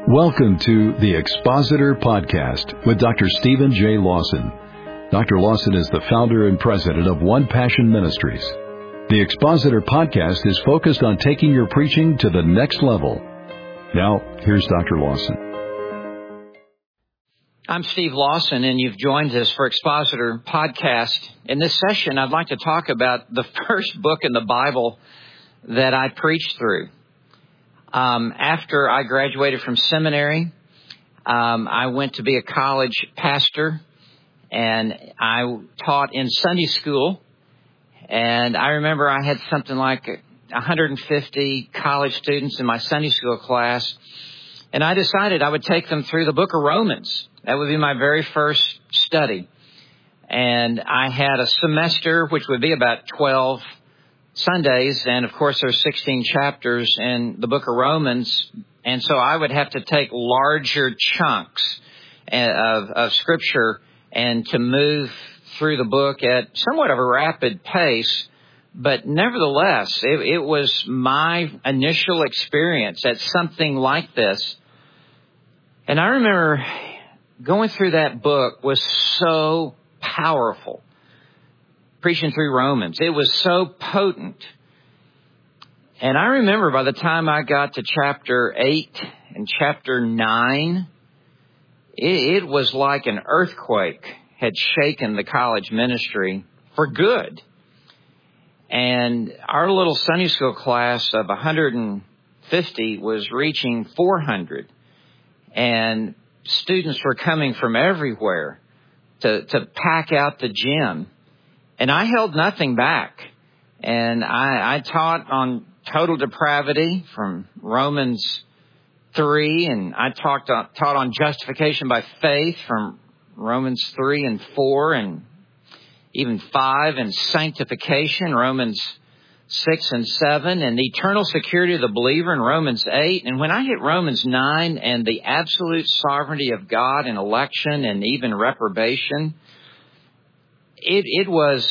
Welcome to the Expositor Podcast with Dr. Stephen J. Lawson. Dr. Lawson is the founder and president of One Passion Ministries. The Expositor Podcast is focused on taking your preaching to the next level. Now, here's Dr. Lawson. I'm Steve Lawson, and you've joined us for Expositor Podcast. In this session, I'd like to talk about the first book in the Bible that I preached through. After I graduated from seminary, I went to be a college pastor, and I taught in Sunday school. And I remember I had something like 150 college students in my Sunday school class, and I decided I would take them through the book of Romans. That would be my very first study. And I had a semester, which would be about 12 Sundays, and of course there's 16 chapters in the book of Romans, and so I would have to take larger chunks of Scripture and to move through the book at somewhat of a rapid pace, but nevertheless, it was my initial experience at something like this. And I remember going through that book was so powerful. Preaching through Romans. It was so potent. And I remember by the time I got to chapter 8 and chapter 9, it was like an earthquake had shaken the college ministry for good. And our little Sunday school class of 150 was reaching 400. And students were coming from everywhere to pack out the gym. And I held nothing back. And I taught on total depravity from Romans 3, and I taught on justification by faith from Romans 3 and 4, and even 5, and sanctification, Romans 6 and 7, and the eternal security of the believer in Romans 8. And when I hit Romans 9 and the absolute sovereignty of God in election and even reprobation, it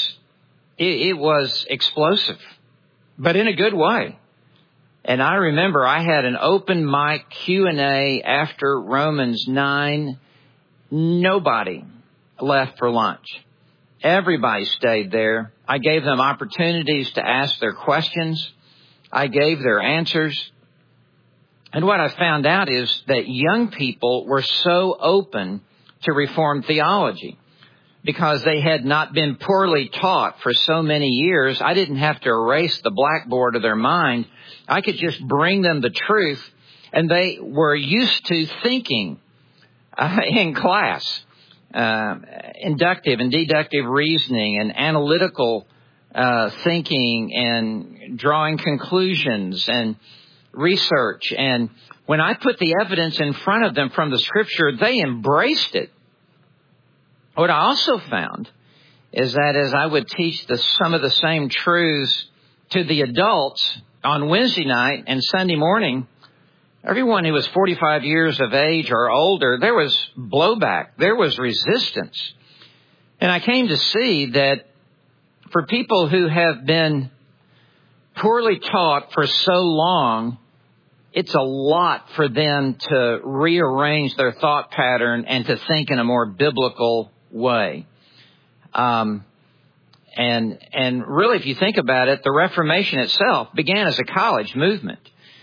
was explosive, but in a good way. And I remember I had an open mic Q&A after Romans 9. Nobody left for lunch. Everybody stayed there. I gave them opportunities to ask their questions. I gave their answers. And what I found out is that young people were so open to Reformed theology. Because they had not been poorly taught for so many years, I didn't have to erase the blackboard of their mind. I could just bring them the truth, and they were used to thinking in class, inductive and deductive reasoning and analytical thinking and drawing conclusions and research. And when I put the evidence in front of them from the Scripture, they embraced it. What I also found is that as I would teach some of the same truths to the adults on Wednesday night and Sunday morning, everyone who was 45 years of age or older, there was blowback. There was resistance. And I came to see that for people who have been poorly taught for so long, it's a lot for them to rearrange their thought pattern and to think in a more biblical way. And really, if you think about it, the Reformation itself began as a college movement.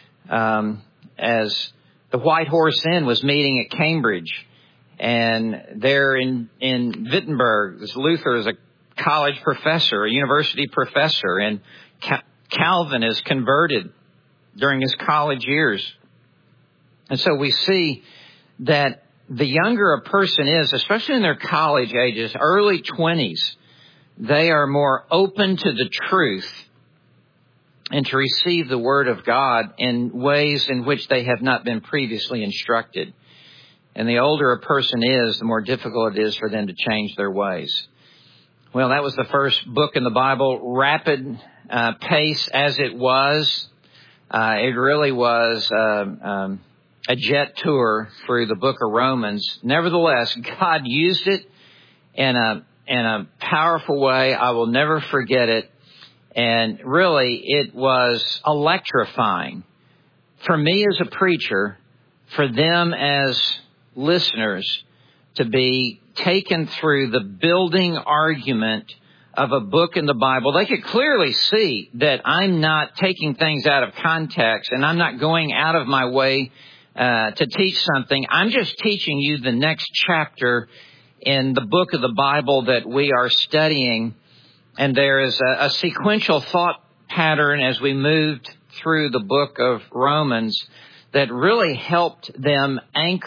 As the White Horse Inn was meeting at Cambridge, and there in Wittenberg, Luther is a college professor, a university professor, and Calvin is converted during his college years. And so we see that the younger a person is, especially in their college ages, early 20s, they are more open to the truth and to receive the Word of God in ways in which they have not been previously instructed. And the older a person is, the more difficult it is for them to change their ways. Well, that was the first book in the Bible, rapid pace as it was. It really was a jet tour through the book of Romans. Nevertheless, God used it in a powerful way. I will never forget it. And really, it was electrifying for me as a preacher for them as listeners to be taken through the building argument of a book in the Bible. They could clearly see that I'm not taking things out of context and I'm not going out of my way to teach something. I'm just teaching you the next chapter in the book of the Bible that we are studying. And there is a sequential thought pattern as we moved through the book of Romans that really helped them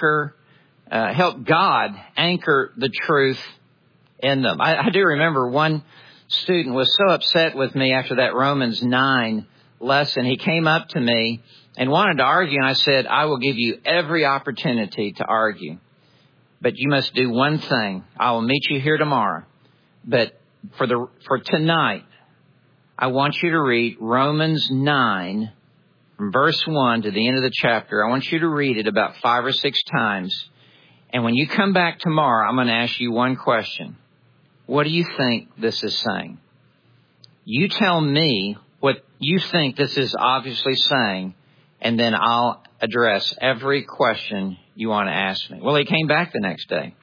help God anchor the truth in them. I do remember one student was so upset with me after that Romans 9 lesson. He came up to me and wanted to argue, and I said, I will give you every opportunity to argue, but you must do one thing. I will meet you here tomorrow, but for tonight, I want you to read Romans 9 from verse 1 to the end of the chapter. I want you to read it about 5 or 6 times. And when you come back tomorrow, I'm going to ask you one question. What do you think this is saying? You tell me what you think this is obviously saying, and then I'll address every question you want to ask me. Well, he came back the next day,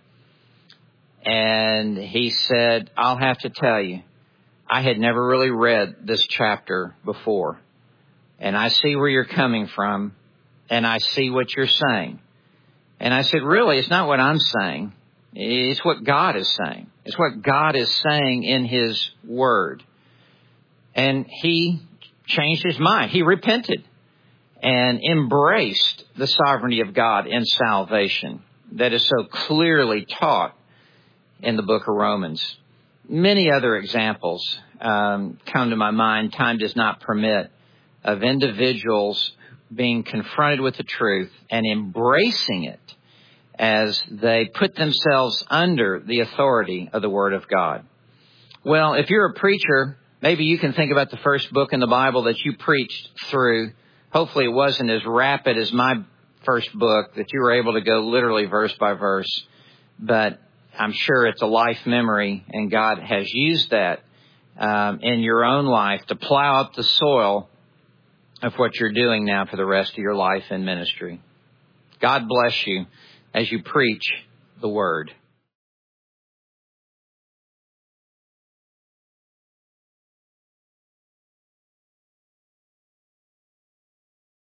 and he said, I'll have to tell you, I had never really read this chapter before, and I see where you're coming from, and I see what you're saying. And I said, really, it's not what I'm saying. It's what God is saying. It's what God is saying in His Word. And he changed his mind. He repented and embraced the sovereignty of God in salvation that is so clearly taught in the book of Romans. Many other examples come to my mind, time does not permit, of individuals being confronted with the truth and embracing it as they put themselves under the authority of the Word of God. Well, if you're a preacher, maybe you can think about the first book in the Bible that you preached through. Hopefully it wasn't as rapid as my first book, that you were able to go literally verse by verse. But I'm sure it's a life memory, and God has used that in your own life to plow up the soil of what you're doing now for the rest of your life in ministry. God bless you as you preach the Word.